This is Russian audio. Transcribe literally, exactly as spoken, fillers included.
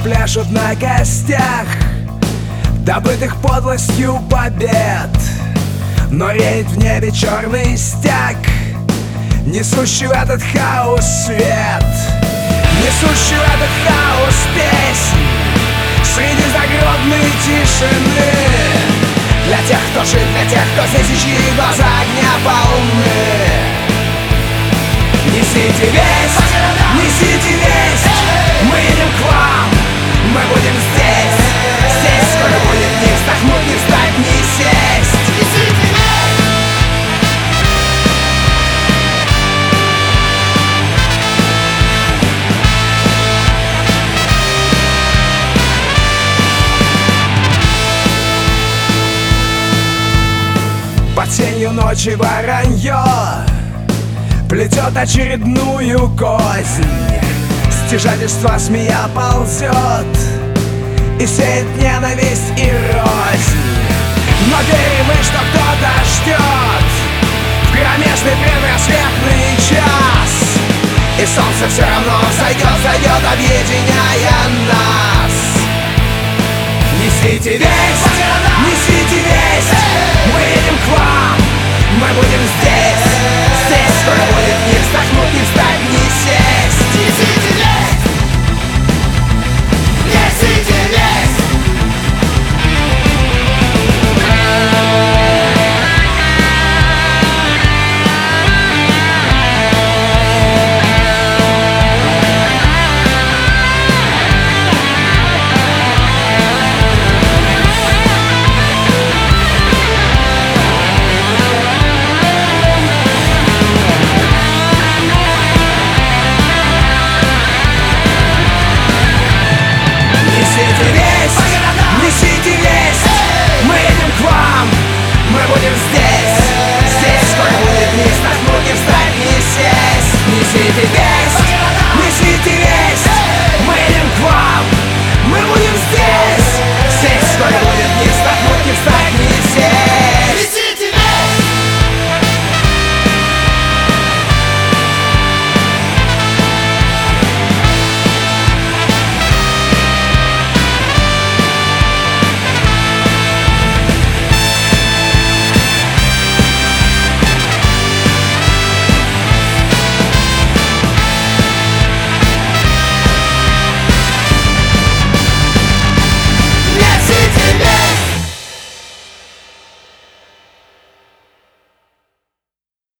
пляшут на костях, добытых подлостью побед. Но реет в небе черный стяг, несущий в этот хаос свет, несущий в этот хаос песнь среди загробной тишины. Для тех, кто жив, для тех, кто здесь и чьи глаза огня полны. Несите весть, несите весть, мы едем к вам, мы будем здесь. Здесь скоро будет не вздохнуть, не встать, не сесть. Несите весть. Под сенью ночи воронье плетет очередную кознь, стяжательство змея ползет и сеет ненависть и рознь. Но верим мы, что кто-то ждет в кромешный предрассветный час, и солнце все равно взойдет, зайдет, объединяя нас. Несите весть, несите весть, мы едем к вам, мы будем здесь. Здесь скоро будет не вздохнуть, не встать, не сесть. Несите весть, несите весть. Здесь скоро будет не вздохнуть, не встать, не сесть. Несите весть.